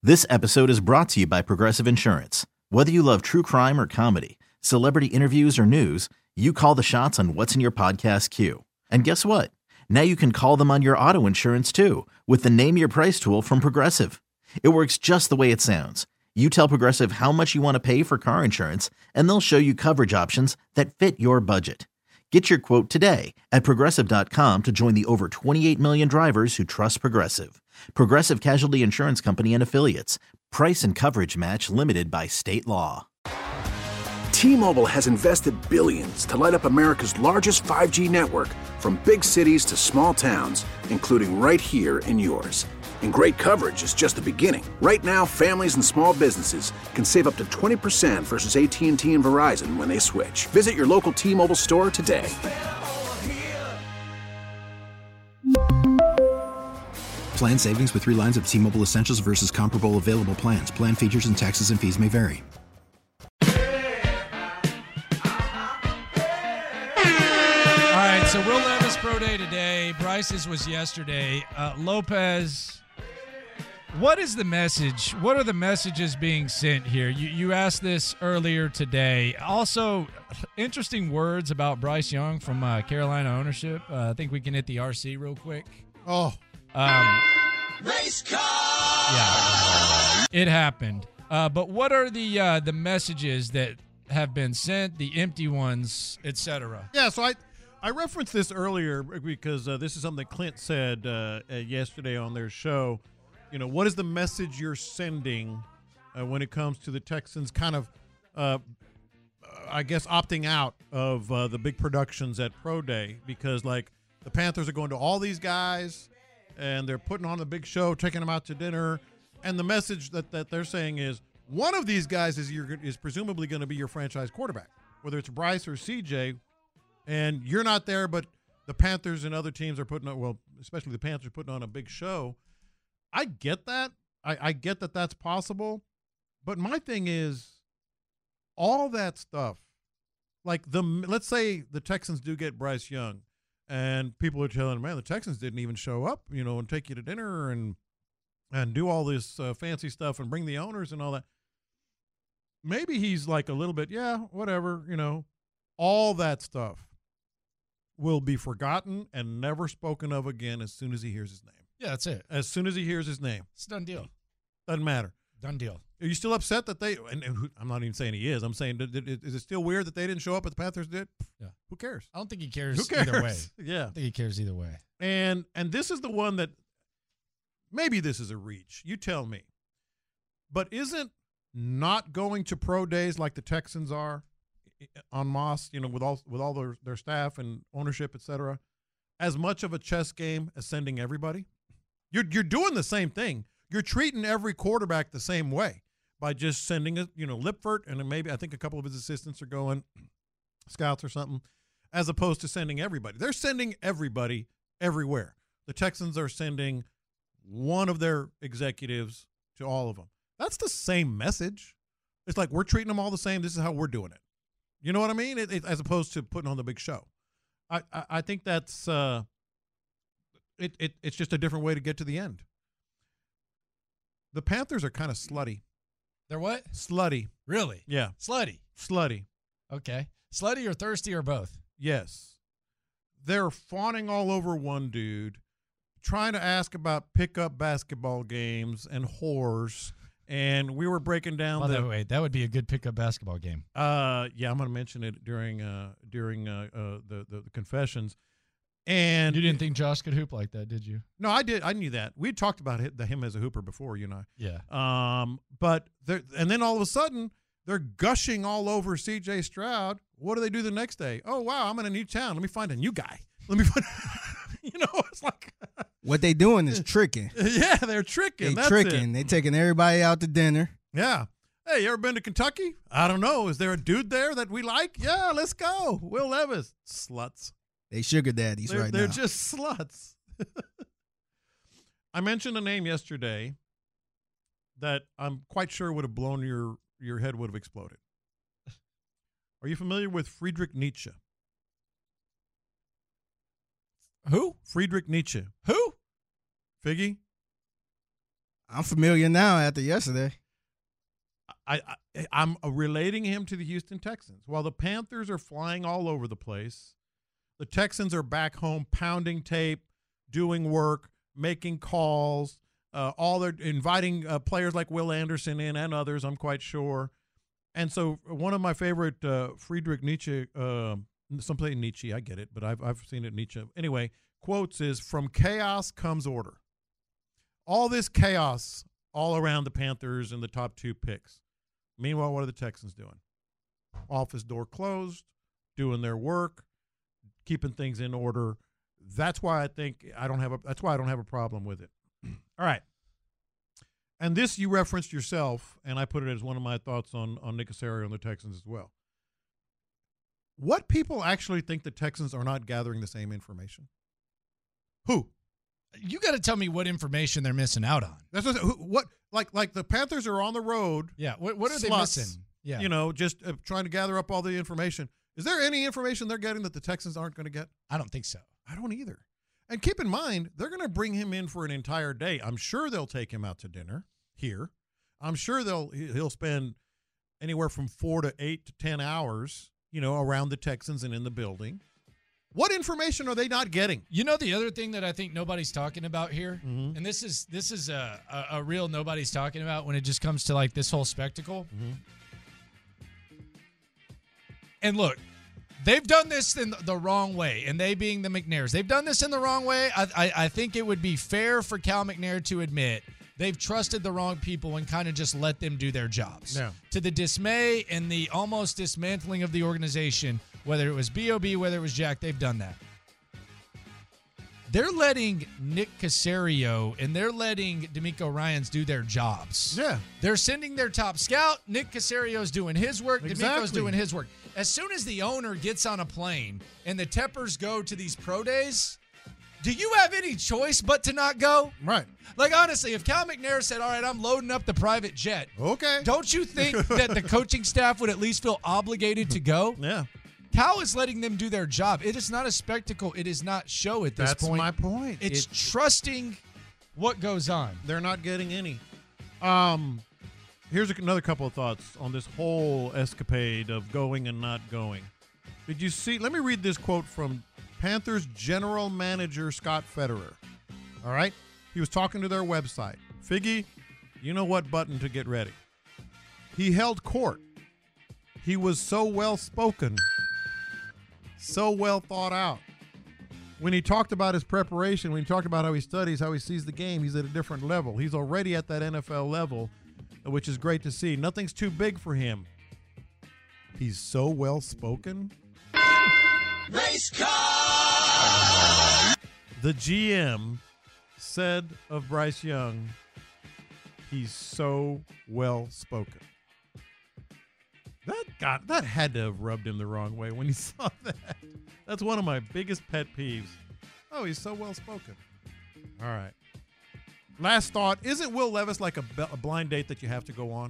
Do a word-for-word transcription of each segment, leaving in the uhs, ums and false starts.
This episode is brought to you by Progressive Insurance. Whether you love true crime or comedy, celebrity interviews or news, you call the shots on what's in your podcast queue. And guess what? Now you can call them on your auto insurance too with the Name Your Price tool from Progressive. It works just the way it sounds. You tell Progressive how much you want to pay for car insurance, and they'll show you coverage options that fit your budget. Get your quote today at Progressive dot com to join the over twenty-eight million drivers who trust Progressive. Progressive Casualty Insurance Company and Affiliates. Price and coverage match limited by state law. T-Mobile has invested billions to light up America's largest five G network, from big cities to small towns, including right here in yours. And great coverage is just the beginning. Right now, families and small businesses can save up to twenty percent versus A T and T and Verizon when they switch. Visit your local T-Mobile store today. Plan savings with three lines of T-Mobile Essentials versus comparable available plans. Plan features and taxes and fees may vary. All right, so Will Levis pro day today. Bryce's was yesterday. Uh, Lopez, what is the message? What are the messages being sent here? You you asked this earlier today. Also, interesting words about Bryce Young from uh, Carolina ownership. Uh, I think we can hit the R C real quick. Oh. Um, Race car! Yeah, it happened. Uh, but what are the uh, the messages that have been sent, the empty ones, et cetera? Yeah, so I I referenced this earlier because uh, this is something Clint said uh, uh, yesterday on their show. You know, what is the message you're sending uh, when it comes to the Texans kind of, uh, I guess, opting out of uh, the big productions at Pro Day? Because, like, the Panthers are going to all these guys, and they're putting on the big show, taking them out to dinner, and the message that, that they're saying is one of these guys is your, is presumably going to be your franchise quarterback, whether it's Bryce or C J, and you're not there, but the Panthers and other teams are putting on, well, especially the Panthers are putting on a big show. I get that. I, I get that that's possible, but my thing is all that stuff, like the let's say the Texans do get Bryce Young, and people are telling, man, the Texans didn't even show up, you know, and take you to dinner and and do all this uh, fancy stuff and bring the owners and all that. Maybe he's like a little bit, yeah, whatever, you know. All that stuff will be forgotten and never spoken of again as soon as he hears his name. Yeah, that's it. As soon as he hears his name. It's a done deal. Doesn't matter. Done deal. Are you still upset that they, and, and who, I'm not even saying he is, I'm saying, did, did, is it still weird that they didn't show up, but the Panthers did? Yeah. Who cares? I don't think he cares, Who cares? either way. Yeah. I don't think he cares either way. And and this is the one that, maybe this is a reach. You tell me. But isn't not going to pro days like the Texans are en masse, you know, with all with all their, their staff and ownership, et cetera, as much of a chess game as sending everybody? You're you're doing the same thing. You're treating every quarterback the same way by just sending a, you know, Lipfert, and then maybe I think a couple of his assistants are going, scouts or something, as opposed to sending everybody. They're sending everybody everywhere. The Texans are sending one of their executives to all of them. That's the same message. It's like, we're treating them all the same. This is how we're doing it. You know what I mean? It, it, as opposed to putting on the big show. I, I, I think that's uh, it, it. It's just a different way to get to the end. The Panthers are kind of slutty. They're what? Slutty. Really? Yeah. Slutty. Slutty. Okay. Slutty or thirsty or both? Yes. They're fawning all over one dude, trying to ask about pickup basketball games and whores. And we were breaking down By the, the way, that would be a good pickup basketball game. Uh, yeah, I'm going to mention it during uh during uh, uh the, the the confessions. And you didn't think Josh could hoop like that, did you? No, I did. I knew that. We talked about him, him as a hooper before, you and I. Yeah. Um, but there, and then all of a sudden they're gushing all over C J Stroud. What do they do the next day? Oh wow, I'm in a new town. Let me find a new guy. Let me find. You know, it's like what they doing is tricking. Yeah, they're tricking. They That's tricking. It. They taking everybody out to dinner. Yeah. Hey, you ever been to Kentucky? I don't know. Is there a dude there that we like? Yeah, let's go. Will Levis. Sluts. They sugar daddies they're, right they're now. They're just sluts. I mentioned a name yesterday that I'm quite sure would have blown your, your head would have exploded. Are you familiar with Friedrich Nietzsche? Who? Friedrich Nietzsche. Who? Figgy? I'm familiar now after yesterday. I, I I'm relating him to the Houston Texans. While the Panthers are flying all over the place, the Texans are back home pounding tape, doing work, making calls. Uh, all they're inviting uh, players like Will Anderson in and others, I'm quite sure. And so one of my favorite uh, Friedrich Nietzsche, uh, something Nietzsche, I get it, but I've I've seen it Nietzsche. Anyway, quotes is, "From chaos comes order." All this chaos all around the Panthers and the top two picks. Meanwhile, what are the Texans doing? Office door closed, doing their work, keeping things in order. That's why I think I don't have a. That's why I don't have a problem with it. All right. And this you referenced yourself, and I put it as one of my thoughts on, on Nick Caserio and the Texans as well. What people actually think the Texans are not gathering the same information? Who? You got to tell me what information they're missing out on. That's what, who, what like like the Panthers are on the road. Yeah, what, what are they sluts, missing? Yeah, you know, just uh, trying to gather up all the information. Is there any information they're getting that the Texans aren't going to get? I don't think so. I don't either. And keep in mind, they're going to bring him in for an entire day. I'm sure they'll take him out to dinner here. I'm sure they'll he'll spend anywhere from four to eight to ten hours, you know, around the Texans and in the building. What information are they not getting? You know, the other thing that I think nobody's talking about here, Mm-hmm. and this is this is a, a, a real nobody's talking about when it just comes to like this whole spectacle. Mm-hmm. And look, they've done this in the wrong way, and they being the McNairs. They've done this in the wrong way. I, I, I think it would be fair for Cal McNair to admit they've trusted the wrong people and kind of just let them do their jobs. Yeah. To the dismay and the almost dismantling of the organization, whether it was B O B, whether it was Jack, they've done that. They're letting Nick Caserio and they're letting D'Amico Ryans do their jobs. Yeah. They're sending their top scout. Nick Caserio's doing his work. Exactly. D'Amico's doing his work. As soon as the owner gets on a plane and the Teppers go to these pro days, do you have any choice but to not go? Right. Like, honestly, if Cal McNair said, all right, I'm loading up the private jet, Okay. don't you think that the coaching staff would at least feel obligated to go? Yeah. Cal is letting them do their job. It is not a spectacle. It is not show at this That's point. my point. It's It- trusting what goes on. They're not getting any. Um, here's a, another couple of thoughts on this whole escapade of going and not going. Did you see? Let me read this quote from Panthers general manager Scott Federer. All right? He was talking to their website. Figgy, you know what button to get ready. He held court. He was so well spoken, so well thought out. When he talked about his preparation, when he talked about how he studies, how he sees the game, he's at a different level. He's already at that N F L level, which is great to see. Nothing's too big for him. He's so well spoken. Race car! The G M said of Bryce Young, he's so well spoken. That got that had to have rubbed him the wrong way when he saw that. That's one of my biggest pet peeves. Oh, he's so well spoken. All right. Last thought: isn't Will Levis like a, a blind date that you have to go on?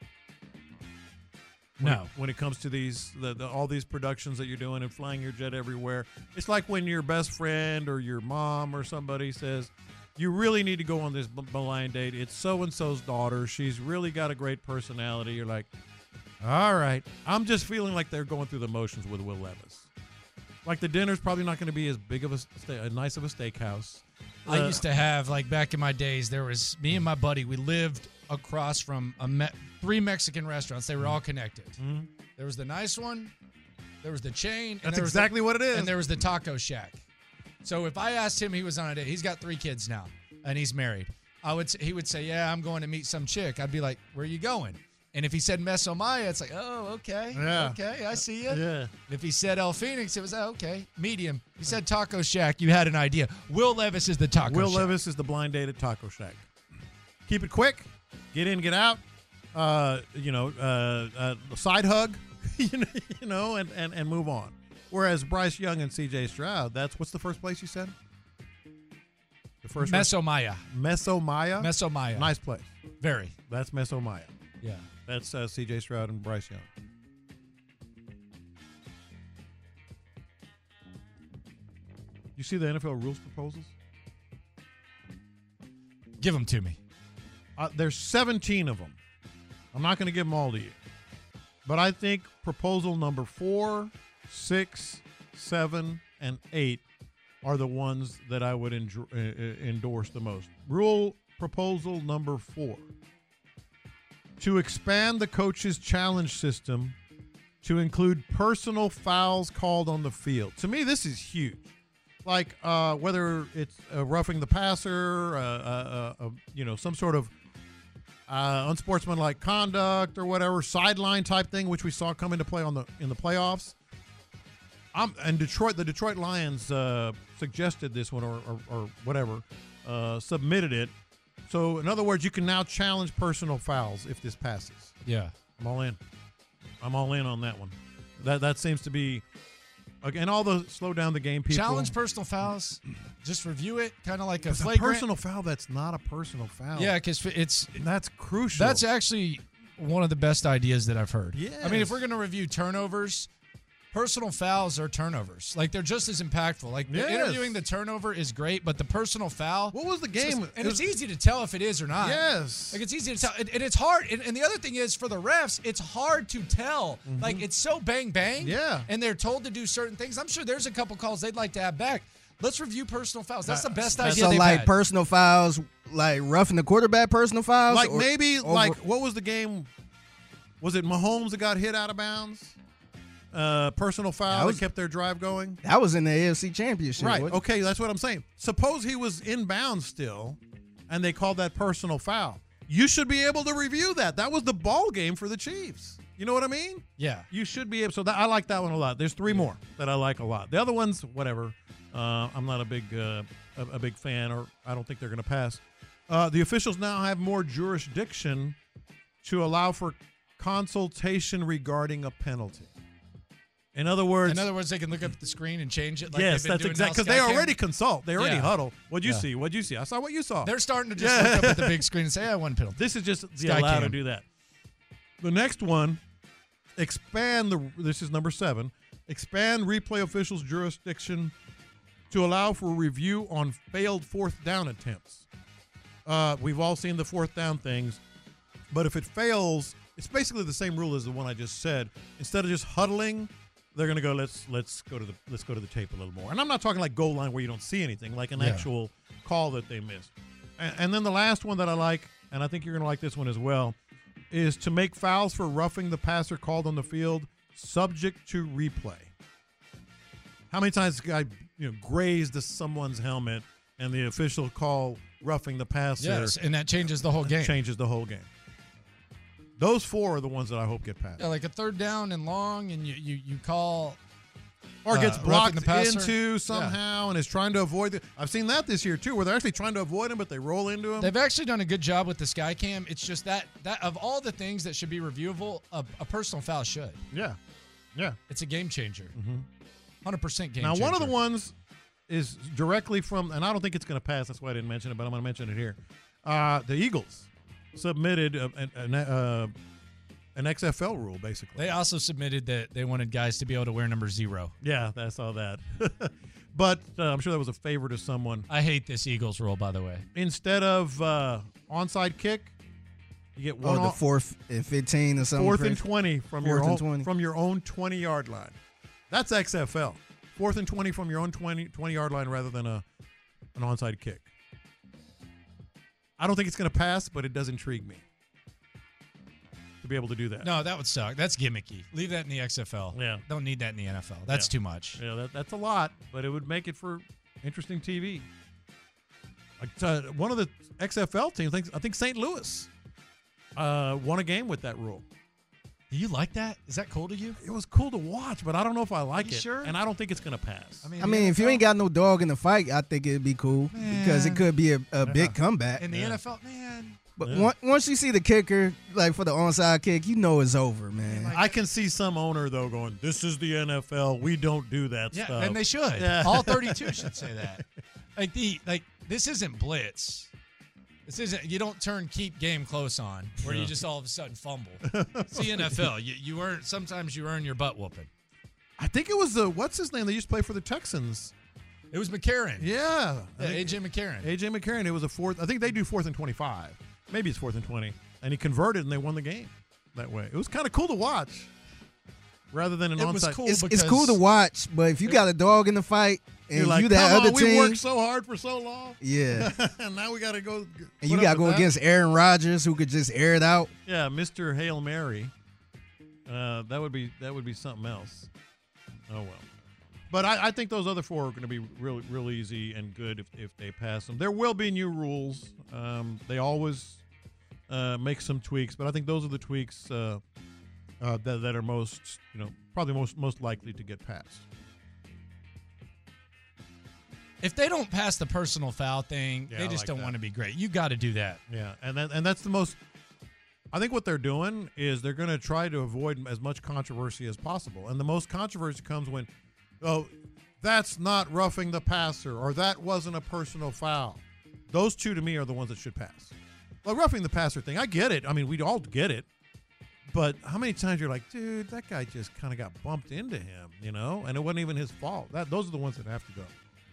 When No. It, when it comes to these, the, the, all these productions that you're doing and flying your jet everywhere, it's like when your best friend or your mom or somebody says, "You really need to go on this b- blind date. It's so and so's daughter. She's really got a great personality." You're like, all right. I'm just feeling like they're going through the motions with Will Levis. Like the dinner's probably not going to be as big of a, sta- a nice of a steakhouse. I Uh, used to have, like back in my days, there was me and my buddy, we lived across from a me- three Mexican restaurants. They were all connected. Mhm. There was the nice one, there was the chain. and That's there was the- exactly what it is. And there was the taco shack. So if I asked him, he was on a date. He's got three kids now, and he's married. I would. He would say, "Yeah, I'm going to meet some chick." I'd be like, "Where are you going?" And if he said Meso Maya, it's like, "Oh, okay, Yeah. okay, I see you." Yeah. If he said El Phoenix, it was, oh, okay, medium. If he said Taco Shack, you had an idea. Will Levis is the Taco Will Shack. Levis is the blind date at Taco Shack. Keep it quick. Get in, get out. Uh, you know, uh, uh, side hug, you know, you know and, and, and move on. Whereas Bryce Young and C J Stroud, that's, what's the first place you said? The first Meso Maya. Meso Maya? Meso Maya. Nice place. Very. That's Meso Maya. Yeah. That's uh, C J Stroud and Bryce Young. You see the N F L rules proposals? Give them to me. Uh, there's seventeen of them. I'm not going to give them all to you. But I think proposal number four, six, seven, and eight are the ones that I would enjo- uh, endorse the most. Rule proposal number four. To expand the coach's challenge system to include personal fouls called on the field. To me, this is huge. Like uh, whether it's uh, roughing the passer, uh, uh, uh, uh, you know, some sort of uh, unsportsmanlike conduct or whatever, sideline type thing, which we saw come into play on the in the playoffs. I'm, and Detroit, the Detroit Lions uh, suggested this one or, or, or whatever, uh, submitted it. So, in other words, you can now challenge personal fouls if this passes. Yeah. I'm all in. I'm all in on that one. That that seems to be, again, all the slow down the game people. Challenge personal fouls. Just review it, kind of like a It's a flagrant. personal foul that's not a personal foul. Yeah, because it's That's crucial. that's actually one of the best ideas that I've heard. Yes. I mean, if we're going to review turnovers, personal fouls are turnovers. Like, they're just as impactful. Like, the Yes. interviewing the turnover is great, but the personal foul. What was the game? It's just- and It it's was- easy to tell if it is or not. Yes. Like, it's easy to tell. And, and it's hard. And, and the other thing is, for the refs, it's hard to tell. Like, it's so bang, bang. Yeah. And they're told to do certain things. I'm sure there's a couple calls they'd like to have back. Let's review personal fouls. That's the best idea So they've like had. personal fouls, like roughing the quarterback personal fouls, Like or- maybe, over- like, what was the game? Was it Mahomes that got hit out of bounds? Uh, personal foul That was- that kept their drive going? that was in the A F C Championship, Right. wasn't it? Okay, that's what I'm saying. Suppose he was in bounds still, and they called that personal foul. You should be able to review that. That was the ball game for the Chiefs. You know what I mean? Yeah. You should be able. So that, I like that one a lot. There's three more that I like a lot. The other ones, whatever. Uh, I'm not a big uh, a, a big fan, or I don't think they're going to pass. Uh, the officials now have more jurisdiction to allow for consultation regarding a penalty. In other words, In other words, they can look up at the screen and change it. Like yes, they've been that's doing exactly now, because they Skycam. already consult. They already Yeah. huddle. What'd you Yeah. see? What'd you see? I saw what you saw. They're starting to just Yeah. look up at the big screen and say, "I won penalty." This is just the Skycam. allowed to do that. The next one, expand the. This is number seven. Expand replay officials' jurisdiction to allow for review on failed fourth down attempts. Uh, we've all seen the fourth down things, but if it fails, it's basically the same rule as the one I just said. Instead of just huddling, they're going to go. Let's let's go to the let's go to the tape a little more. And I'm not talking like goal line where you don't see anything, like an Yeah. actual call that they missed. And, and then the last one that I like, and I think you're going to like this one as well, is to make fouls for roughing the passer called on the field subject to replay. How many times this guy you know grazed someone's helmet and the official call roughing the passer Yes, and that changes the whole game. changes the whole game? Those four are the ones that I hope get passed. Yeah, like a third down and long, and you you, you call Or uh, gets roughing blocked the passer. into somehow and is trying to avoid it. I've seen that this year too, where they're actually trying to avoid him, but they roll into him. They've actually done a good job with the Skycam. It's just that that of all the things that should be reviewable, a, a personal foul should. Yeah, yeah. It's a game changer. Hundred percent game Now, changer. one of the ones is directly from, and I don't think it's going to pass. That's why I didn't mention it, but I'm going to mention it here. Uh, the Eagles submitted a, an, an, uh, an X F L rule, basically. They also submitted that they wanted guys to be able to wear number zero. Yeah, I saw that. But uh, I'm sure that was a favor to someone. I hate this Eagles rule, by the way. Instead of uh, onside kick, you get one Oh, the on- fourth and fifteen or something. fourth and crazy. twenty from Fourth your and own twenty. from your own twenty yard line. That's X F L. Fourth and twenty from your own twenty, twenty yard line rather than a an onside kick. I don't think it's going to pass, but it does intrigue me to be able to do that. No, that would suck. That's gimmicky. Leave that in the X F L. Yeah. Don't need that in the N F L. That's Yeah. too much. Yeah, that, that's a lot, but it would make it for interesting T V. Like, uh, one of the X F L teams, I think, I think Saint Louis, uh, won a game with that rule. Do you like that? Is that cool to you? It was cool to watch, but I don't know if I like You it. sure? And I don't think it's going to pass. I mean, I mean, if you ain't got no dog in the fight, I think it'd be cool because it could be a, a big comeback. in the Yeah. N F L, man. But Yeah. on- once you see the kicker, like for the onside kick, you know it's over, man. I can see some owner, though, going, this is the N F L. We don't do that Yeah, stuff. and they should. Yeah. All thirty-two should say that. Like the like this isn't blitz. This isn't you don't turn keep game close on where you just all of a sudden fumble. It's the N F L. You you earn sometimes you earn your butt whooping. I think it was, uh, what's his name? They used to play for the Texans. It was McCarron. Yeah. I Yeah, think- A J McCarron. A J McCarron. It was a fourth. I think they do fourth and twenty-five. maybe it's fourth and twenty, and he converted, and they won the game that way. It was kind of cool to watch, rather than an It was onside. cool It's, it's because- cool to watch, but if you got a dog in the fight and You're like, you that come other on, we team, worked so hard for so long. yeah, And now we got to go. and you got to go against Aaron Rodgers, who could just air it out. Yeah, Mister Hail Mary. Uh, that would be that would be something else. Oh well. But I, I think those other four are going to be real, real easy and good if, if they pass them. There will be new rules. Um, they always uh, make some tweaks, but I think those are the tweaks uh, uh, that, that are most, you know, probably most most likely to get passed. If they don't pass the personal foul thing, Yeah, they I just like don't that. want to be great. You got to do that. Yeah, and that, and that's the most. I think what they're doing is they're going to try to avoid as much controversy as possible, and the most controversy comes when, oh, that's not roughing the passer, or that wasn't a personal foul. Those two to me are the ones that should pass. Well, roughing the passer thing, I get it. I mean, we all get it, but how many times you're like, dude, that guy just kind of got bumped into him, you know, and it wasn't even his fault. That those are the ones that have to go.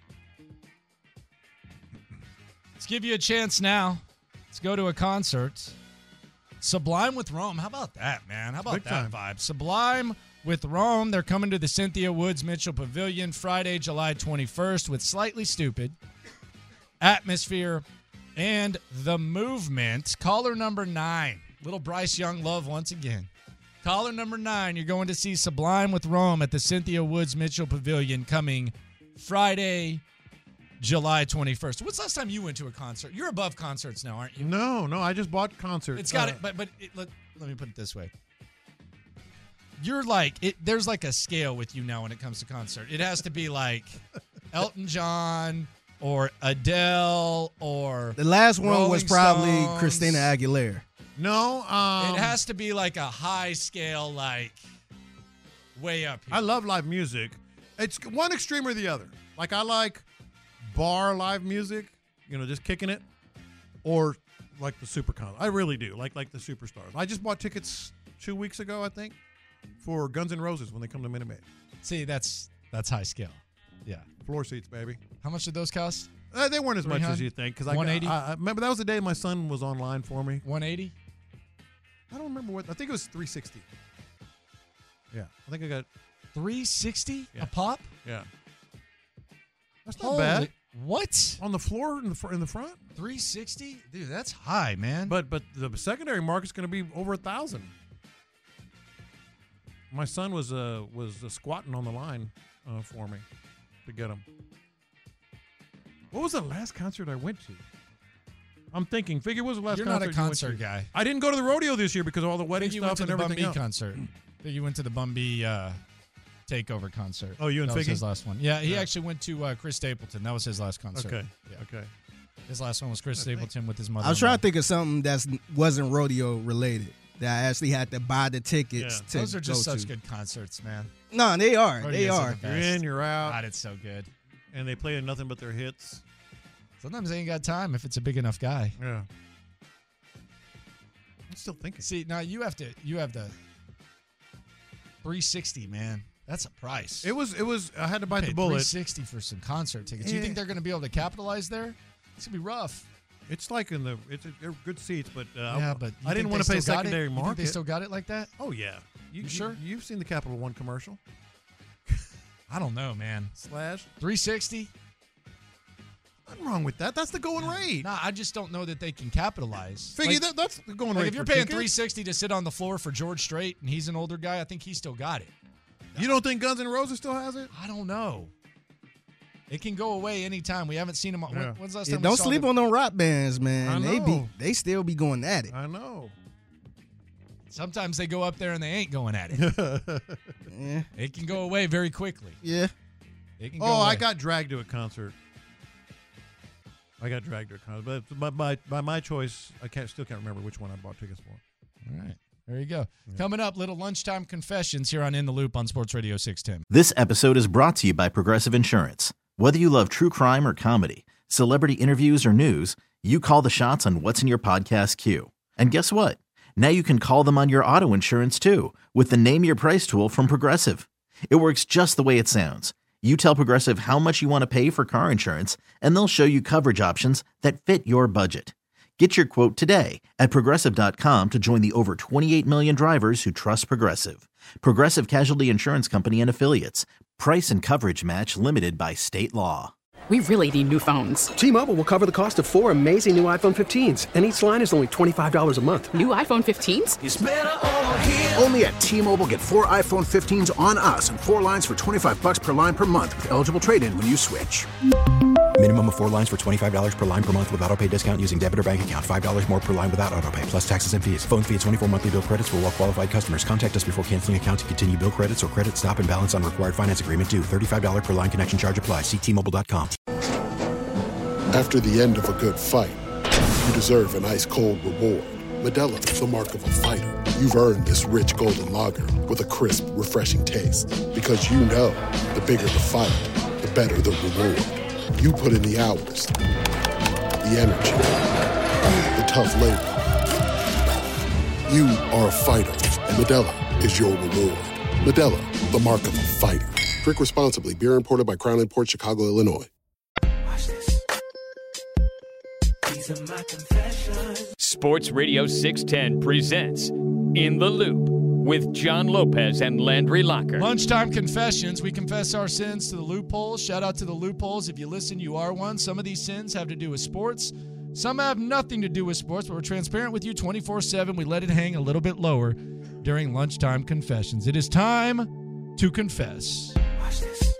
Let's give you a chance now. Let's go to a concert. Sublime with Rome. How about that, man? How about Big that time. vibe? Sublime with Rome. They're coming to the Cynthia Woods Mitchell Pavilion Friday, July twenty-first with Slightly Stupid, Atmosphere, and The Movement. Caller number nine. Little Bryce Young love once again. Caller number nine. You're going to see Sublime with Rome at the Cynthia Woods Mitchell Pavilion coming Friday, July twenty-first. What's the last time you went to a concert? You're above concerts now, aren't you? No, no, I just bought concerts. It's got Uh, it, but but it, let, let me put it this way. You're like it. There's like a scale with you now when it comes to concert. It has to be like Elton John or Adele or The last one Rolling was probably Stones. Christina Aguilera. No, um, It has to be like a high scale, like way up here. I love live music. It's one extreme or the other. Like I like bar live music, you know, just kicking it, or like the super con. I really do like like the superstars. I just bought tickets two weeks ago, I think, for Guns N' Roses when they come to Minute Maid. See, that's that's high scale. Yeah. Floor seats, baby. How much did those cost? Uh, they weren't as much three as hundred? you think because I, one eighty? I, I remember that was the day my son was online for me. one eighty. I don't remember what. I think it was three sixty. Yeah, I think I got. three sixty Yeah. a pop? Yeah, that's not Holy- bad. What? On the floor in the fr- in the front. three sixty? Dude, that's high, man. But but the secondary market's going to be over a thousand. My son was uh was uh, squatting on the line uh, for me to get him. What was the last concert I went to? I'm thinking. Figure what was the last You're concert not a you went concert to? guy. I didn't go to the rodeo this year because of all the I wedding think you stuff went to and the Bum everything B else. concert. I think you went to the Bum B uh, takeover concert. Oh, you and That was Figgy? his last one. Yeah, he Yeah. actually went to uh, Chris Stapleton. That was his last concert. Okay. Yeah. Okay. His last one was Chris Stapleton with his mother. I was trying to think of something that wasn't rodeo related that I actually had to buy the tickets Yeah. to Those are just go such to. good concerts, man. No, they are. Rodeos They are are. the best. You're in, you're out, God, it's so good. and they play nothing but their hits. Sometimes they ain't got time if it's a big enough guy. Yeah. I'm still thinking. See, now you have to you have the three sixty, man. That's a price. It was. It was. I had to bite the three bullet. sixty for some concert tickets. You Yeah. think they're going to be able to capitalize there? It's going to be rough. It's like in the. It's a, they're good seats, but uh, yeah, I, but you I didn't think want to they pay still got it? secondary You think market. they still got it like that? oh yeah. You, You sure? You've seen the Capital One commercial. I don't know, man. Slash. three sixty? Nothing wrong with that. That's the going rate. No, I just don't know that they can capitalize. Figure Like- that. That's the going Like rate. if you're for paying tickets. three sixty to sit on the floor for George Strait and he's an older guy, I think he still got it. You don't think Guns N' Roses still has it? I don't know. It can go away anytime. We haven't seen him. On, Yeah. when, when's the last Yeah, time? don't we saw sleep them? on them rock bands, man. I They be know. they still be going at it. I know. Sometimes they go up there and they ain't going at it. Yeah. It can go away very quickly. Yeah. It can go Oh, I away. got dragged to a concert. I got dragged to a concert, but by, by, by my choice, I can't still can't remember which one I bought tickets for. All right. There you go. Coming up, little lunchtime confessions here on In the Loop on Sports Radio six ten. This episode is brought to you by Progressive Insurance. Whether you love true crime or comedy, celebrity interviews or news, you call the shots on what's in your podcast queue. And guess what? Now you can call them on your auto insurance too with the Name Your Price tool from Progressive. It works just the way it sounds. You tell Progressive how much you want to pay for car insurance, and they'll show you coverage options that fit your budget. Get your quote today at Progressive dot com to join the over twenty-eight million drivers who trust Progressive. Progressive Casualty Insurance Company and Affiliates. Price and coverage match limited by state law. We really need new phones. T-Mobile will cover the cost of four amazing new iPhone fifteens, and each line is only twenty-five dollars a month. New iPhone fifteens? It's better over here. Only at T-Mobile, get four iPhone fifteens on us and four lines for twenty-five bucks per line per month with eligible trade-in when you switch. Minimum of four lines for twenty-five dollars per line per month with autopay discount using debit or bank account. five dollars more per line without autopay, plus taxes and fees. Phone fee at twenty-four monthly bill credits for well-qualified customers. Contact us before canceling account to continue bill credits or credit stop and balance on required finance agreement due. thirty-five dollars per line connection charge applies. See T Mobile dot com. After the end of a good fight, you deserve an ice-cold reward. Modelo is the mark of a fighter. You've earned this rich golden lager with a crisp, refreshing taste. Because you know, the bigger the fight, the better the reward. You put in the hours, the energy, the tough labor. You are a fighter, and Modelo is your reward. Modelo, the mark of a fighter. Drink responsibly. Beer imported by Crown Imports, Chicago, Illinois. Sports Radio six ten presents In the Loop with John Lopez and Landry Locker. Lunchtime confessions. We confess our sins to the loopholes. Shout out to the loopholes. If you listen, you are one. Some of these sins have to do with sports. Some have nothing to do with sports, but we're transparent with you twenty-four seven. We let it hang a little bit lower during lunchtime confessions. It is time to confess. Watch this.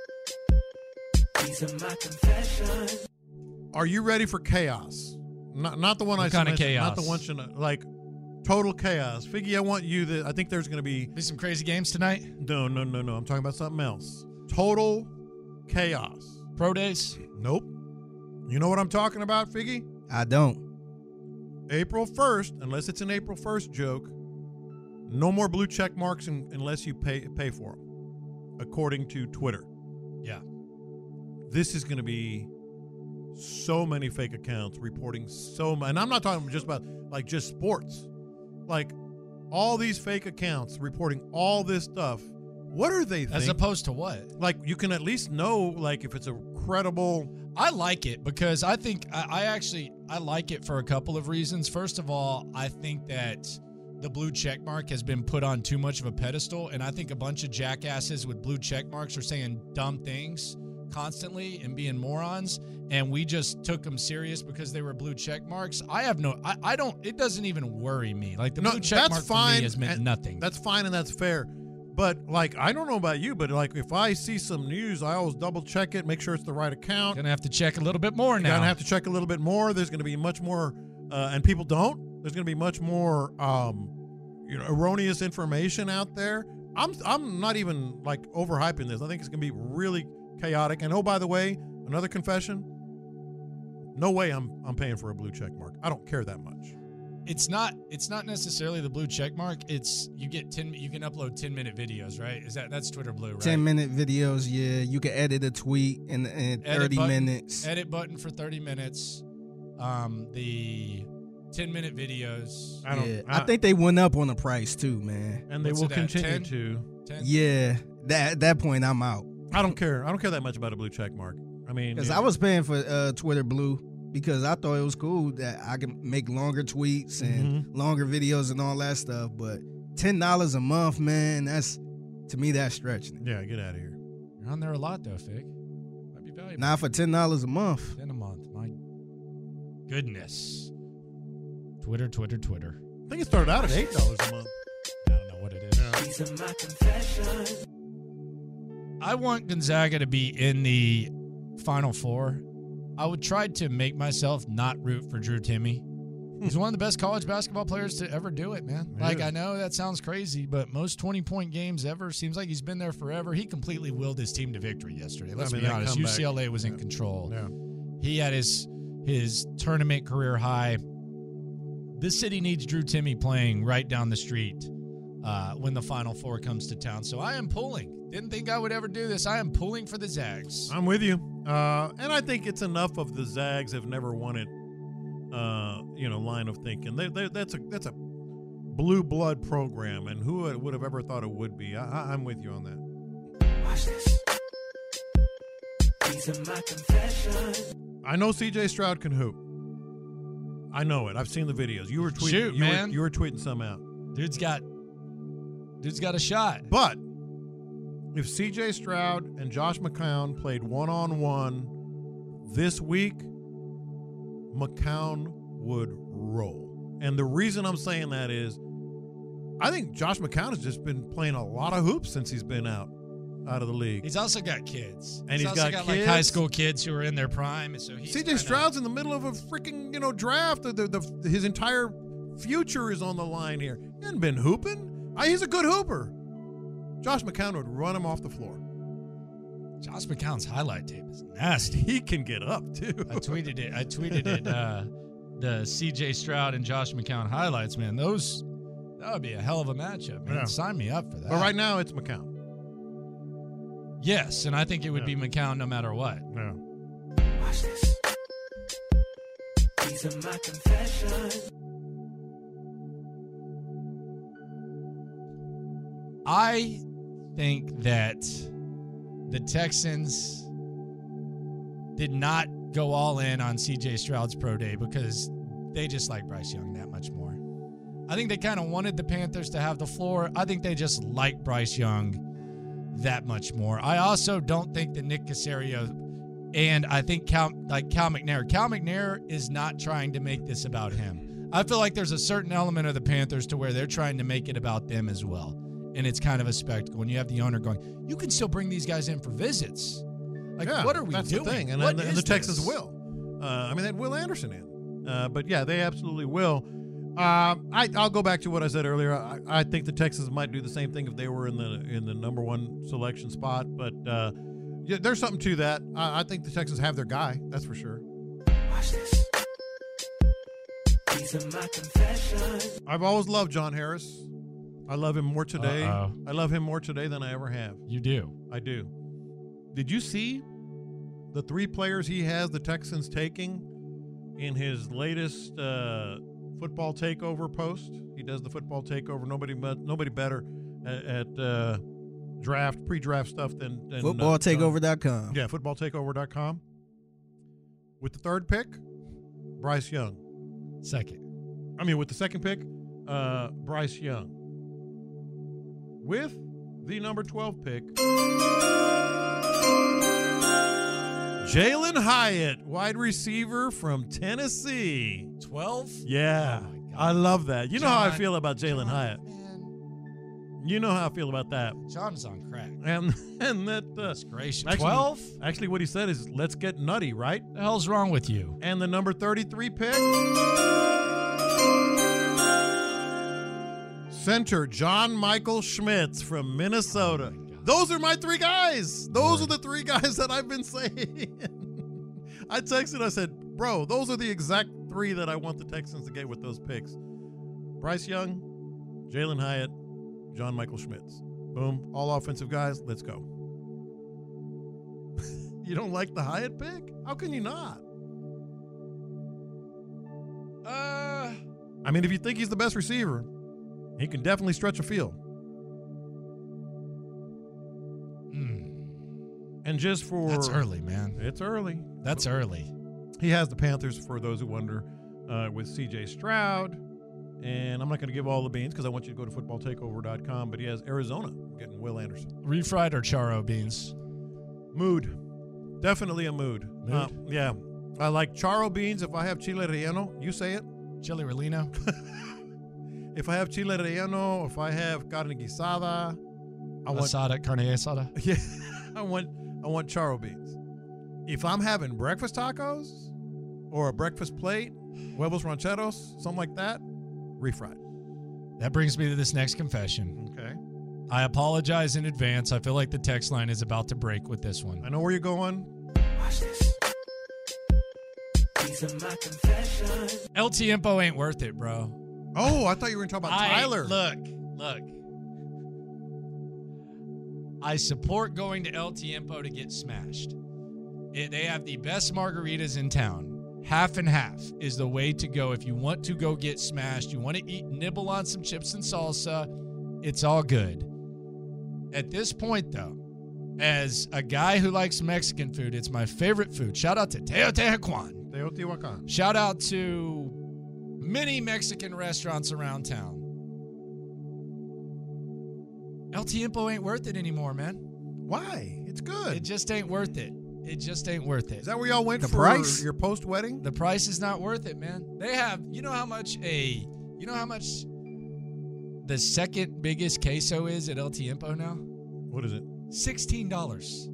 These are my confessions. Are you ready for chaos? Not not the one what I kind mentioned, of chaos? Not the one you know, like total chaos. Figgy, I want you to. I think there's going to be Be some crazy games tonight. no, no, no, no. I'm talking about something else. Total chaos. Pro days. Nope. You know what I'm talking about, Figgy? I don't. April first, unless it's an April first joke, no more blue check marks in, unless you pay pay for them, according to Twitter. Yeah. This is going to be so many fake accounts reporting so much. And I'm not talking just about like just sports. Like all these fake accounts reporting all this stuff. What are they As think? opposed to what? Like you can at least know like if it's a credible. I like it because I think I, I actually I like it for a couple of reasons. First of all, I think that the blue check mark has been put on too much of a pedestal, and I think a bunch of jackasses with blue check marks are saying dumb things constantly and being morons, and we just took them serious because they were blue check marks. I have no I, I don't it doesn't even worry me. Like the No, blue check that's mark fine, for me has meant and nothing. That's fine and that's fair. But like I don't know about you, but like if I see some news, I always double check it, make sure it's the right account. Gonna have to check a little bit more You're now. gonna have to check a little bit more. There's gonna be much more uh, and people don't. There's gonna be much more um, you know, erroneous information out there. I'm I'm not even like overhyping this. I think it's gonna be really chaotic. And oh, by the way, another confession. No way I'm I'm paying for a blue check mark. I don't care that much. It's not it's not necessarily the blue check mark. It's you get ten you can upload ten minute videos, right? Is that that's Twitter Blue, right? ten minute videos, yeah. You can edit a tweet in, in Edit thirty button, minutes. Edit button for thirty minutes. Um, the ten minute videos. I don't. yeah. I, I think they went up on the price too, man. and they What's will it at, continue ten? to. ten? Yeah, that at that point I'm out I don't care. I don't care that much about a blue check mark. I mean, because you I know, was paying for uh, Twitter Blue because I thought it was cool that I can make longer tweets and Mhm. longer videos and all that stuff. But ten dollars a month, man, that's to me that's stretching it. Yeah, get out of here. You're on there a lot though, Fig. Might be valuable. Not for ten dollars a month. ten a month. My goodness. Twitter, Twitter, Twitter. I think it started out at eight dollars a month. I don't know what it is. These are my confessions. I want Gonzaga to be in the Final Four. I would try to make myself not root for Drew Timme. He's one of the best college basketball players to ever do it, man. He Like, is. I know that sounds crazy, but most twenty-point games ever. Seems like he's been there forever. He completely willed his team to victory yesterday. Let's I mean, be that honest. comeback- U C L A was in Yeah. control. Yeah. He had his his tournament career high. This city needs Drew Timme playing right down the street uh, when the Final Four comes to town. So I am pulling. Didn't think I would ever do this. I am pulling for the Zags. I'm with you. Uh, and I think it's enough of the Zags have never won it, uh, you know, line of thinking. They, they, that's a that's a blue blood program, and who would have ever thought it would be? I, I, I'm with you on that. Watch this. These are my confessions. I know C J Stroud can hoop. I know it. I've seen the videos. You were tweeting. Shoot, you man. Were, you were tweeting some out. Dude's got, dude's got a shot. But if C J Stroud and Josh McCown played one-on-one this week, McCown would roll. And the reason I'm saying that is I think Josh McCown has just been playing a lot of hoops since he's been out out of the league. He's also got kids. And he's, he's also got got, kids. like high school kids who are in their prime. And so he's C J kinda, Stroud's in the middle of a freaking, you know, draft. The, the, the, his entire future is on the line here. He hasn't been hooping. Uh, he's a good hooper. Josh McCown would run him off the floor. Josh McCown's highlight tape is nasty. He can get up, too. I tweeted it. I tweeted it. Uh, the C J Stroud and Josh McCown highlights, man. Those, that would be a hell of a matchup, man. Yeah. Sign me up for that. But right now, it's McCown. Yes, and I think it would Yeah. be McCown no matter what. Yeah. Watch this. These are my confessions. I think that the Texans did not go all in on C J Stroud's pro day because they just like Bryce Young that much more. I think they kind of wanted the Panthers to have the floor. I think they just like Bryce Young that much more. I also don't think that Nick Caserio and I think Cal, like Cal McNair, Cal McNair is not trying to make this about him. I feel like there's a certain element of the Panthers to where they're trying to make it about them as well. And it's kind of a spectacle when you have the owner going, you can still bring these guys in for visits. Like, Yeah, what are we that's doing? the thing. And, What and, and is the Texans this? will. Uh, I mean, they had Will Anderson in. Uh, but, yeah, they absolutely will. Uh, I, I'll go back to what I said earlier. I, I think the Texans might do the same thing if they were in the in the number one selection spot. But uh, yeah, there's something to that. I, I think the Texans have their guy. That's for sure. Watch this. These are my confessions. I've always loved John Harris. I love him more today. Uh-oh. I love him more today than I ever have. You do. I do. Did you see the three players he has the Texans taking in his latest uh, football takeover post? He does the football takeover. Nobody but nobody better at, at uh, draft, pre-draft stuff than, than football takeover dot com. Uh, yeah, football takeover dot com. With the third pick, Bryce Young. Second. I mean, with the second pick, uh, Bryce Young. With the number twelve pick, Jalen Hyatt, wide receiver from Tennessee. twelve? Yeah. Oh, my God. I love that. You know how I John- feel about Jalen John, Hyatt. Man, You know how I feel about that. John's on crack. And and that uh, That's gracious. actually- twelve? Actually, what he said is, let's get nutty, right? The hell's wrong with you? And the number thirty-three pick, center John Michael Schmitz from Minnesota. Oh, my God. Those are my three guys. Those Lord. are the three guys that I've been saying. I texted, I said, bro, those are the exact three that I want the Texans to get with those picks. Bryce Young, Jalen Hyatt, John Michael Schmitz. Boom. All offensive guys. Let's go. You don't like the Hyatt pick? How can you not? Uh, I mean, if you think he's the best receiver, he can definitely stretch a field. mm, And just for that's early, man. It's early. That's early. He has the Panthers, for those who wonder, uh, with C J Stroud. And I'm not going to give all the beans because I want you to go to football takeover dot com. But he has Arizona getting Will Anderson. Refried or charo beans? Mood. Definitely a mood. Mood? Uh, yeah. I like charo beans if I have chile relleno. You say it. Chili Relino? If I have chile relleno, if I have carne guisada, I want Asada, carne asada? yeah, I want I want charo beans. If I'm having breakfast tacos or a breakfast plate, huevos rancheros, something like that, refried. That brings me to this next confession. Okay. I apologize in advance. I feel like the text line is about to break with this one. I know where you're going. Watch this. These are my confessions. El Tiempo ain't worth it, bro. Oh, I thought you were going to talk about I- Tyler. Look, look. I support going to El Tiempo to get smashed. It, they have the best margaritas in town. Half and half is the way to go. If you want to go get smashed, you want to eat, nibble on some chips and salsa, it's all good. At this point, though, as a guy who likes Mexican food, it's my favorite food. Shout out to Teotihuacan. Teotihuacan. Shout out to many Mexican restaurants around town. El Tiempo ain't worth it anymore, man. Why? It's good. It just ain't worth it. It just ain't worth it. Is that where y'all went The for price? your post-wedding? The price is not worth it, man. They have, you know how much a, you know how much the second biggest queso is at El Tiempo now? What is it? sixteen dollars.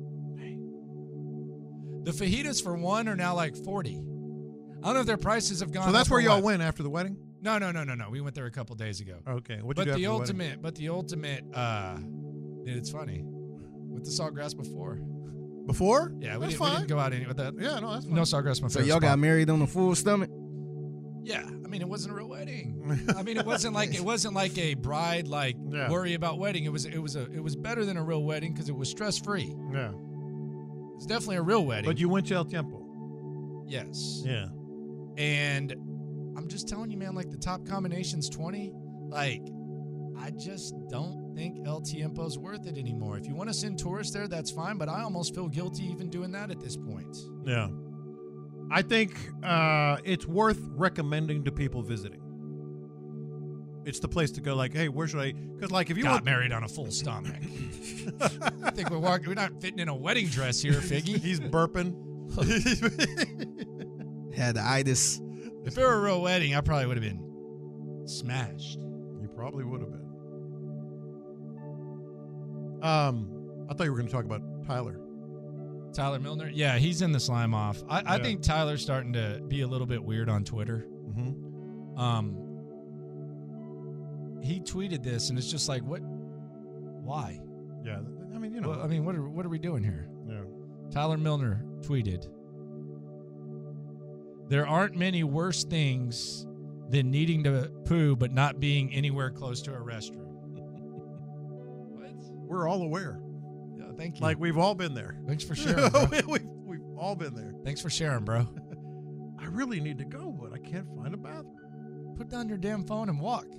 The fajitas for one are now like forty. I don't know if their prices have gone up. So that's or where y'all what. went after the wedding? No, no, no, no, no. We went there a couple days ago. Okay. What'd you But do after the the wedding? ultimate, but the ultimate, uh, dude, it's funny. With the Sawgrass before. Before? Yeah, we, That's didn't, we fine. didn't go out any with that. Yeah, no, that's fine. No Sawgrass, my So favorite y'all got spot. married on a full stomach? Yeah, I mean, it wasn't a real wedding. I mean, it wasn't like it wasn't like a bride like Yeah. worry about wedding. It was it was a it was better than a real wedding because it was stress free. Yeah. It's definitely a real wedding. But you went to El Tiempo. yes, Yeah. and I'm just telling you, man. Like the top combinations twenty, like I just don't think El Tiempo's worth it anymore. If you want to send tourists there, that's fine. But I almost feel guilty even doing that at this point. Yeah. I think uh, it's worth recommending to people visiting. It's the place to go. Like, hey, where should I? Because, like, if you Got want, married on a full stomach. I think we're walking. We're not fitting in a wedding dress here, Figgy. he's burping. Had the itis. If it were a real wedding, I probably would have been smashed. You probably would have been. Um, I thought you were going to talk about Tyler. Tyler Milner, yeah, he's in the slime off. I, I Yeah. think Tyler's starting to be a little bit weird on Twitter. Mm-hmm. Um, he tweeted this, and it's just like, what? Why? Yeah, I mean, you know. Well, I mean, what are what are we doing here? Yeah. Tyler Milner tweeted, "There aren't many worse things than needing to poo but not being anywhere close to a restroom." What? We're all aware. Yeah, thank you. Like, we've all been there. Thanks for sharing, bro. we, we've, we've all been there. Thanks for sharing, bro. I really need to go, but I can't find a bathroom. Put down your damn phone and walk.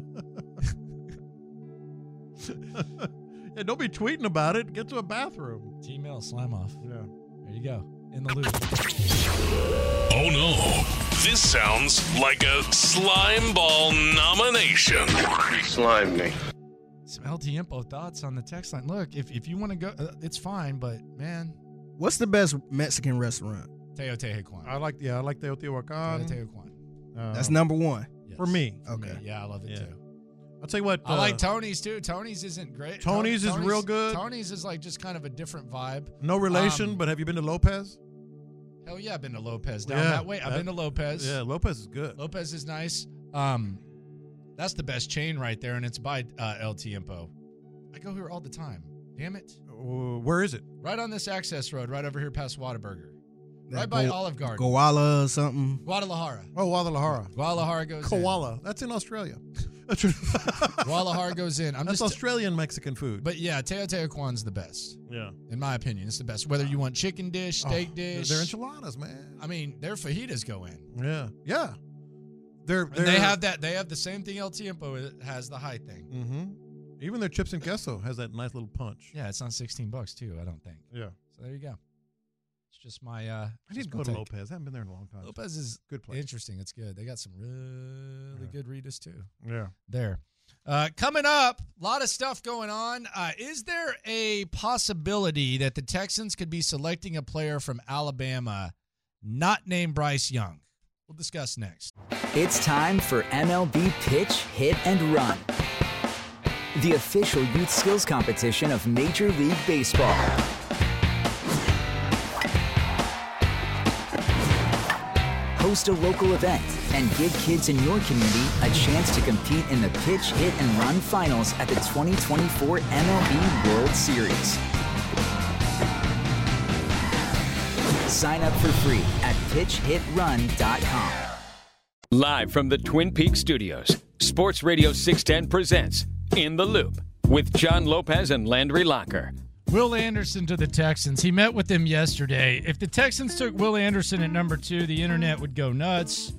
Yeah, don't be tweeting about it. Get to a bathroom. Gmail slime off. Yeah. There you go. In the loop. Oh no, this sounds like a slime ball nomination. Slime me. Some El Tiempo thoughts on the text line. Look, if, if you want to go, uh, it's fine, but man, What's the best Mexican restaurant? Teotihuacan. I like, yeah, I like Teotihuacan. Teotihuacan. Uh, That's number one. Yes. for me. For me. Okay. Yeah, I love it Yeah. too. I'll tell you what. I uh, like Tony's too. Tony's isn't great. Tony's is real good. Tony's is like just kind of a different vibe. No relation, Um, but have you been to Lopez? Hell yeah, I've been to Lopez down Yeah, that way. I've that- been to Lopez. Yeah, Lopez is good. Lopez is nice. Um, that's the best chain right there, and it's by uh, El Tiempo. I go here all the time. Damn it! Uh, where is it? Right on this access road, right over here past Whataburger. That Right by Go- Olive Garden. Koala or something. Guadalajara. Oh, Guadalajara. Guadalajara goes Koala. That's in Australia. in. Guadalajara goes in. I'm That's just Australian Mexican food. But yeah, Teotihuacan's the best. Yeah. In my opinion, it's the best. Whether you want chicken dish, steak Oh, dish. They're enchiladas, man. I mean, their fajitas go in. Yeah. Yeah. They're, And they're they have that. They have the same thing El Tiempo has, the high thing. Mm-hmm. Even their chips and queso has that nice little punch. Yeah, it's not sixteen bucks too. I don't think. Yeah. So there you go. It's just my. uh I need just to my go to take. Lopez. I haven't been there in a long time. Lopez is Good place. interesting. It's good. They got some really Yeah. good Ritas too. Yeah. There. Uh, coming up, a lot of stuff going on. Uh, is there a possibility that the Texans could be selecting a player from Alabama not named Bryce Young? We'll discuss next. It's time for M L B Pitch, Hit, and Run, the official youth skills competition of Major League Baseball. Host a local event and give kids in your community a chance to compete in the Pitch, Hit, and Run finals at the twenty twenty-four M L B World Series. Sign up for free at pitch hit run dot com. Live from the Twin Peaks studios, Sports Radio six ten presents In the Loop with John Lopez and Landry Locker. Will Anderson to the Texans. He met with them yesterday. If the Texans took Will Anderson at number two, the internet would go nuts.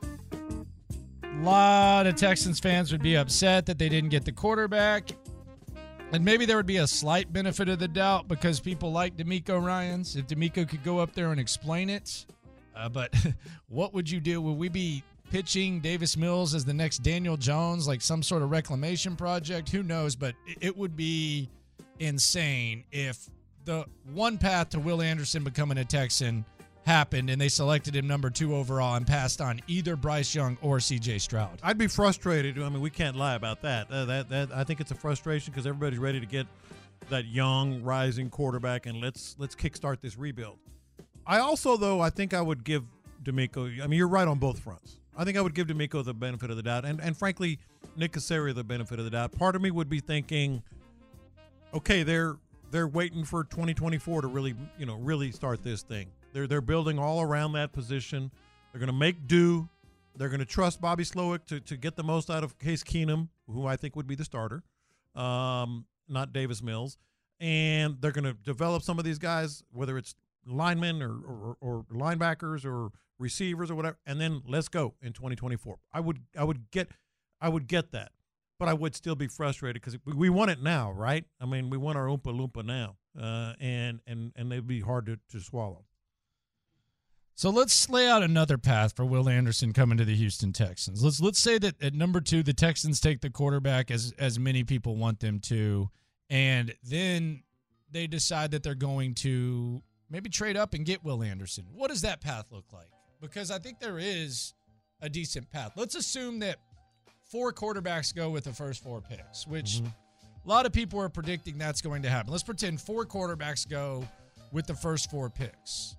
A lot of Texans fans would be upset that they didn't get the quarterback. And maybe there would be a slight benefit of the doubt because people like D'Amico Ryans. If D'Amico could go up there and explain it. Uh, but what would you do? Would we be pitching Davis Mills as the next Daniel Jones, like some sort of reclamation project. Who knows? But it would be insane if the one path to Will Anderson becoming a Texan happened and they selected him number two overall and passed on either Bryce Young or C J Stroud. I'd be frustrated. I mean, we can't lie about that. Uh, that, that I think it's a frustration because everybody's ready to get that young, rising quarterback, and let's let's kickstart this rebuild. I also, though, I think I would give DeMeco – I mean, you're right on both fronts. I think I would give DeMeco the benefit of the doubt, and, and frankly, Nick Caserio the benefit of the doubt. Part of me would be thinking, okay, they're they're waiting for twenty twenty-four to really, you know, really start this thing. They're they're building all around that position. They're going to make do. They're going to trust Bobby Slowick to to get the most out of Case Keenum, who I think would be the starter, um, not Davis Mills. And they're going to develop some of these guys, whether it's linemen or, or or linebackers or receivers or whatever, and then let's go in twenty twenty-four. I would I would get I would get that, but I would still be frustrated because we want it now, right? I mean, we want our Oompa Loompa now, uh, and and and they'd be hard to, to swallow. So let's lay out another path for Will Anderson coming to the Houston Texans. Let's let's say that at number two, the Texans take the quarterback as as many people want them to, and then they decide that they're going to maybe trade up and get Will Anderson. What does that path look like? Because I think there is a decent path. Let's assume that four quarterbacks go with the first four picks, which mm-hmm. a lot of people are predicting that's going to happen. Let's pretend four quarterbacks go with the first four picks.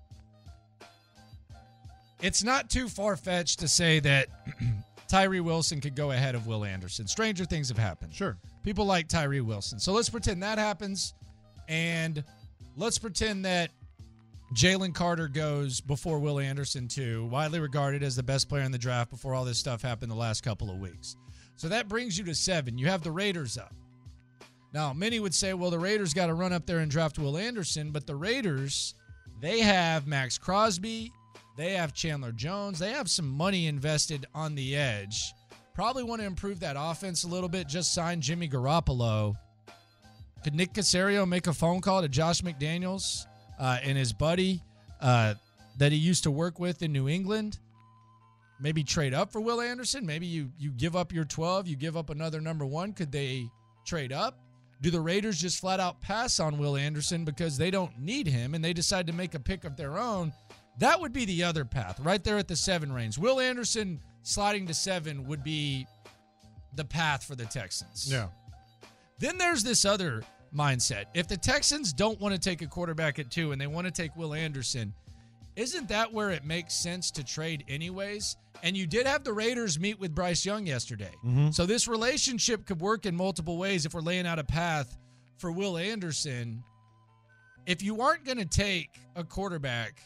It's not too far-fetched to say that Tyree Wilson could go ahead of Will Anderson. Stranger things have happened. Sure. People like Tyree Wilson. So let's pretend that happens, and let's pretend that Jalen Carter goes before Will Anderson too, widely regarded as the best player in the draft before all this stuff happened the last couple of weeks. So that brings you to seven. You have the Raiders up. Now, many would say, well, the Raiders got to run up there and draft Will Anderson, but the Raiders, they have Max Crosby, they have Chandler Jones, they have some money invested on the edge. Probably want to improve that offense a little bit, just sign Jimmy Garoppolo. Could Nick Caserio make a phone call to Josh McDaniels Uh, and his buddy uh, that he used to work with in New England? Maybe trade up for Will Anderson? Maybe you you give up your twelve, you give up another number one. Could they trade up? Do the Raiders just flat out pass on Will Anderson because they don't need him and they decide to make a pick of their own? That would be the other path, right there at the seven range. Will Anderson sliding to seven would be the path for the Texans. Yeah. Then there's this other mindset. If the Texans don't want to take a quarterback at two and they want to take Will Anderson, isn't that where it makes sense to trade anyways? And you did have the Raiders meet with Bryce Young yesterday. Mm-hmm. So this relationship could work in multiple ways if we're laying out a path for Will Anderson. If you aren't going to take a quarterback,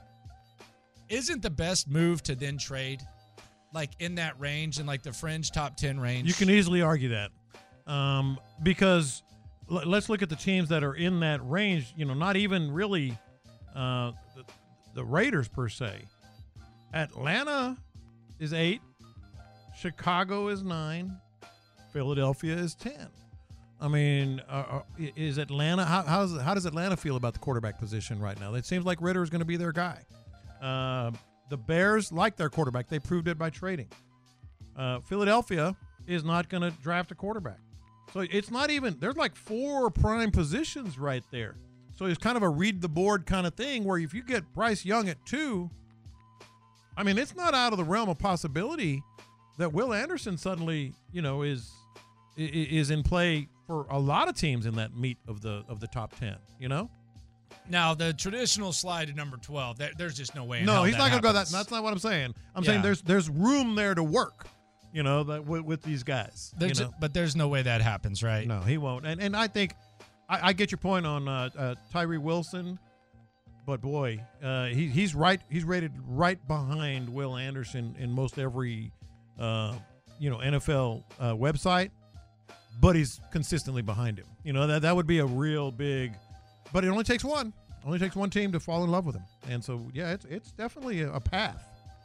isn't the best move to then trade? Like in that range, in like the fringe top ten range? You can easily argue that. Um, because let's look at the teams that are in that range. You know, not even really uh, the, the Raiders per se. Atlanta is eight. Chicago is nine. Philadelphia is ten. I mean, uh, is Atlanta? How how's, how does Atlanta feel about the quarterback position right now? It seems like Ritter is going to be their guy. Uh, the Bears like their quarterback. They proved it by trading. Uh, Philadelphia is not going to draft a quarterback. So it's not even, there's like four prime positions right there. So it's kind of a read the board kind of thing where if you get Bryce Young at two, I mean, it's not out of the realm of possibility that Will Anderson suddenly, you know, is is in play for a lot of teams in that meat of the of the top ten, you know? Now, the traditional slide to number twelve, there, there's just no way in No, hell he's that not going to go that. happens. That's not what I'm saying. I'm Yeah. saying there's there's room there to work, you know, that with, with these guys. There's you a- know? but there's no way that happens, right? No, he won't. And and I think I, I get your point on uh, uh, Tyree Wilson, but boy, uh, he he's right. He's rated right behind Will Anderson in most every uh, you know N F L uh, website, but he's consistently behind him. You know that that would be a real big, but it only takes one. Only takes one team to fall in love with him, and so yeah, it's it's definitely a, a path.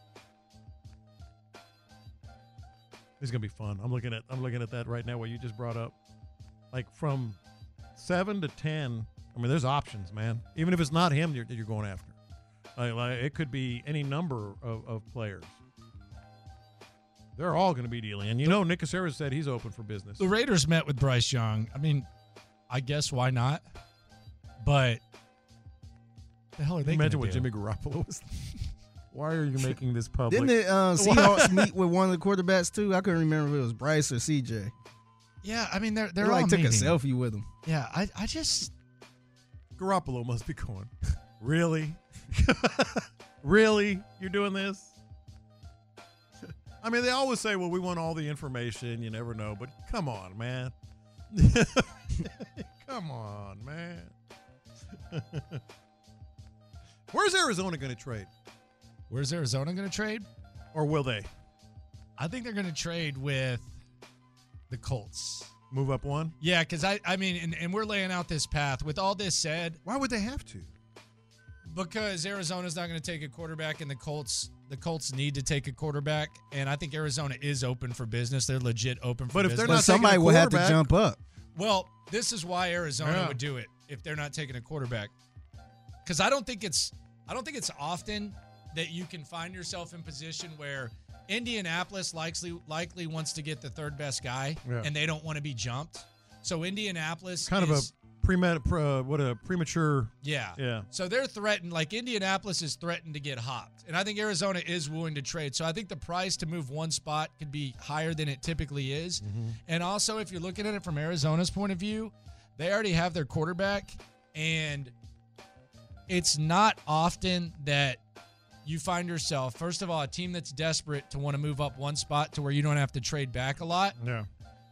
It's gonna be fun. I'm looking at I'm looking at that right now. What you just brought up, like from seven to ten. I mean, there's options, man. Even if it's not him you're, that you're going after, like, like it could be any number of, of players. They're all going to be dealing. And you know, Nick Caserio said he's open for business. The Raiders met with Bryce Young. I mean, I guess why not? But the hell are they? Imagine what do? Jimmy Garoppolo was. Why are you making this public? Didn't the uh, Seahawks meet with one of the quarterbacks too? I couldn't remember if it was Bryce or C J. Yeah, I mean they're they're they like all took meeting. a selfie with him. Yeah, I I just Garoppolo must be going. Really? Really? You're doing this? I mean, they always say, well, we want all the information. You never know. But come on, man. Come on, man. Where's Arizona going to trade? Where's Arizona going to trade? Or will they? I think they're going to trade with the Colts. Move up one? Yeah, because I, I mean, and, and we're laying out this path. With all this said, why would they have to? Because Arizona's not going to take a quarterback, and the Colts, the Colts need to take a quarterback, and I think Arizona is open for business. They're legit open for but business. If they're but not somebody will have to jump up. Well, this is why Arizona Yeah. would do it if they're not taking a quarterback. Because I don't think it's, I don't think it's often that you can find yourself in position where Indianapolis likely likely wants to get the third best guy, Yeah. and they don't want to be jumped. So Indianapolis Kind is, of a premed, uh, what a premature. yeah. Yeah. So they're threatened, like Indianapolis is threatened to get hopped. And I think Arizona is willing to trade. So I think the price to move one spot could be higher than it typically is. Mm-hmm. And also, if you're looking at it from Arizona's point of view, they already have their quarterback. And it's not often that you find yourself, first of all, a team that's desperate to want to move up one spot to where you don't have to trade back a lot. Yeah.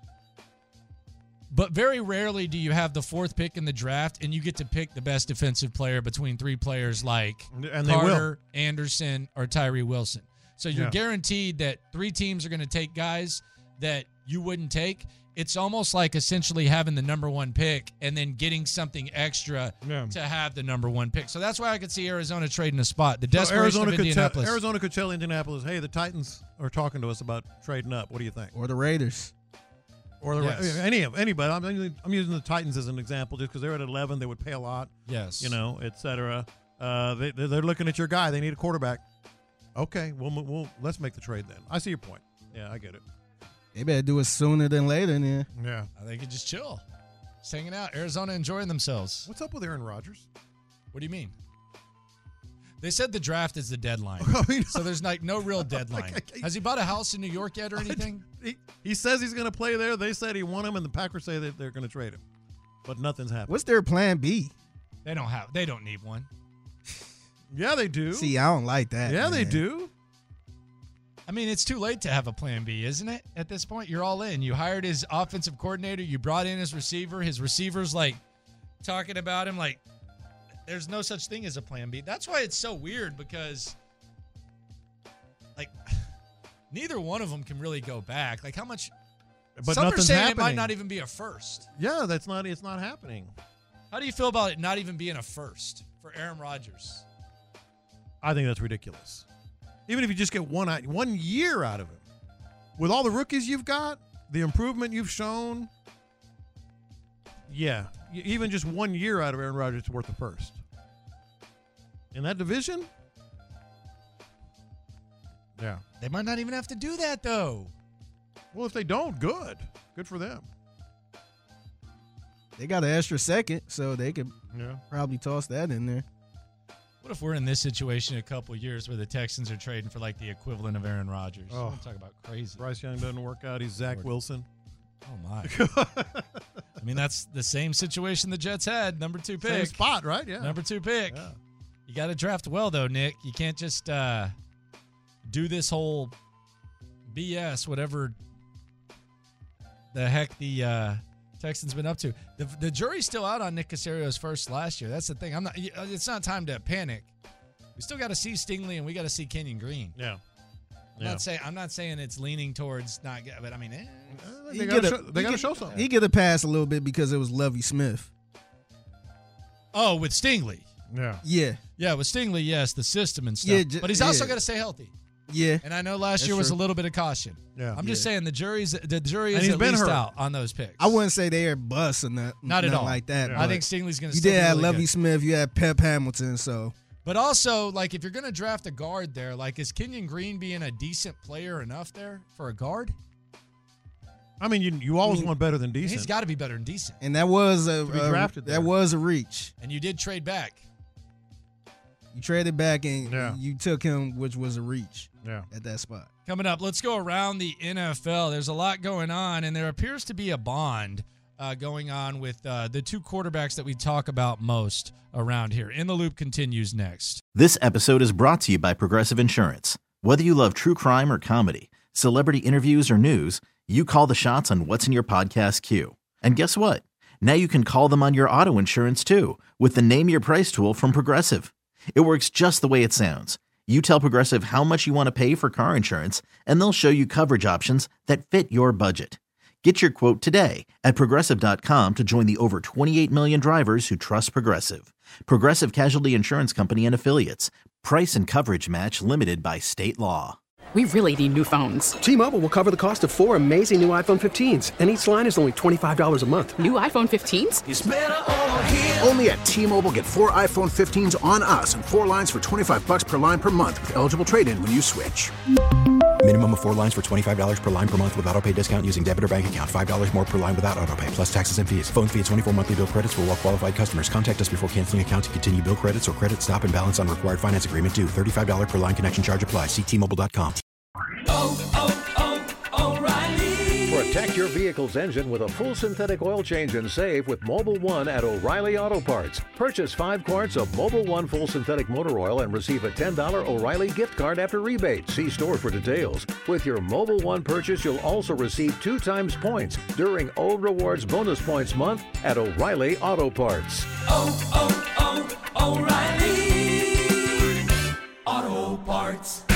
But very rarely do you have the fourth pick in the draft and you get to pick the best defensive player between three players like And they Carter, will. Anderson, or Tyree Wilson. So you're Yeah. guaranteed that three teams are going to take guys that you wouldn't take. It's almost like essentially having the number one pick and then getting something extra Yeah. to have the number one pick. So that's why I could see Arizona trading a spot. The So desperation Arizona of could Indianapolis. tell Arizona could tell Indianapolis, hey, the Titans are talking to us about trading up. What do you think? Or the Raiders. Or the Yes. any of anybody. I'm, I'm using the Titans as an example just because they're at eleven. They would pay a lot. Yes. You know, et cetera. Uh, they, they're looking at your guy. They need a quarterback. Okay, we'll, we'll let's make the trade then. I see your point. Yeah, I get it. They better do it sooner than later, then. Yeah. They could just chill. Just hanging out. Arizona enjoying themselves. What's up with Aaron Rodgers? What do you mean? They said the draft is the deadline. I mean, so there's like no real deadline. Has he bought a house in New York yet or anything? He, he says he's going to play there. They said he won him, and the Packers say that they're going to trade him. But nothing's happened. What's their plan B? They don't have. They don't need one. Yeah, they do. See, I don't like that. yeah, man. they do. I mean, it's too late to have a plan B, isn't it? At this point, you're all in. You hired his offensive coordinator. You brought in his receiver. His receiver's like talking about him like there's no such thing as a plan B. That's why it's so weird because like neither one of them can really go back. Like how much But some are nothing's saying happening. it might not even be a first. Yeah, that's not. It's not happening. How do you feel about it not even being a first for Aaron Rodgers? I think that's ridiculous. Even if you just get one one year out of him, with all the rookies you've got, the improvement you've shown, yeah, y- even just one year out of Aaron Rodgers is worth the first. In that division, yeah. They might not even have to do that though. Well, if they don't, good, good for them. They got an extra second, so they could Yeah. probably toss that in there. What if we're in this situation in a couple of years where the Texans are trading for like the equivalent of Aaron Rodgers? Oh. I'm talking about crazy. Bryce Young doesn't work out. He's Zach Lord. Wilson. Oh my! I mean, that's the same situation the Jets had. Number two pick, Same spot, right? Yeah. number two pick. Yeah. You got to draft well, though, Nick. You can't just uh, do this whole B S, whatever the heck the uh, Texans been up to. The, the jury's still out on Nick Caserio's first last year. That's the thing. I'm not. It's not time to panic. We still got to see Stingley and we got to see Kenyon Green. Yeah. I'm Yeah. not saying. I'm not saying it's leaning towards not. get- But I mean, eh. They He got get to a- show, they he gotta get- show something. He get a pass a little bit because it was Lovie Smith. Oh, with Stingley. Yeah. Yeah, Yeah, with Stingley, yes, the system and stuff. Yeah, ju- but he's also yeah. got to stay healthy. yeah. And I know last That's year was true. a little bit of caution. Yeah. I'm just Yeah. saying the jury's the jury And is he's at been least hurt. out on those picks. I wouldn't say they are bust or not, Not at nothing all. like that. Yeah. I but think Stingley's going to. you did have Lovie Smith. You had Pep Hamilton, so But also, like, if you're going to draft a guard there, like, is Kenyon Green being a decent player enough there for a guard? I mean, you you always I mean, want better than decent. He's got to be better than decent. And that was a, To be a drafted there. that was a reach. And you did trade back. You traded back and Yeah. you took him, which was a reach Yeah. at that spot. Coming up, let's go around the N F L. There's a lot going on, and there appears to be a bond uh, going on with uh, the two quarterbacks that we talk about most around here. In the Loop continues next. This episode is brought to you by Progressive Insurance. Whether you love true crime or comedy, celebrity interviews or news, you call the shots on what's in your podcast queue. And guess what? Now you can call them on your auto insurance too with the Name Your Price tool from Progressive. It works just the way it sounds. You tell Progressive how much you want to pay for car insurance, and they'll show you coverage options that fit your budget. Get your quote today at Progressive dot com to join the over twenty-eight million drivers who trust Progressive. Progressive Casualty Insurance Company and Affiliates. Price and coverage match limited by state law. We really need new phones. T-Mobile will cover the cost of four amazing new iPhone fifteens, and each line is only twenty-five dollars a month. New iPhone fifteens? It's better over here. Only at T-Mobile, get four iPhone fifteens on us and four lines for twenty-five bucks per line per month with eligible trade-in when you switch. Minimum of four lines for twenty-five dollars per line per month with autopay discount using debit or bank account. five dollars more per line without autopay, plus taxes and fees. Phone fee at twenty-four monthly bill credits for well-qualified customers. Contact us before canceling account to continue bill credits or credit stop and balance on required finance agreement due. thirty-five dollars per line connection charge applies. See T Mobile dot com. Oh, oh, oh, O'Reilly. Protect your vehicle's engine with a full synthetic oil change and save with Mobile One at O'Reilly Auto Parts. Purchase five quarts of Mobile One full synthetic motor oil and receive a ten dollars O'Reilly gift card after rebate. See store for details. With your Mobile One purchase, you'll also receive two times points during O Rewards Bonus Points Month at O'Reilly Auto Parts. Oh, oh, oh, O'Reilly. Auto Parts.